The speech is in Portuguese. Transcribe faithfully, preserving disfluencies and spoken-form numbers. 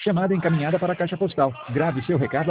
Chamada encaminhada para a caixa postal. Grave seu recado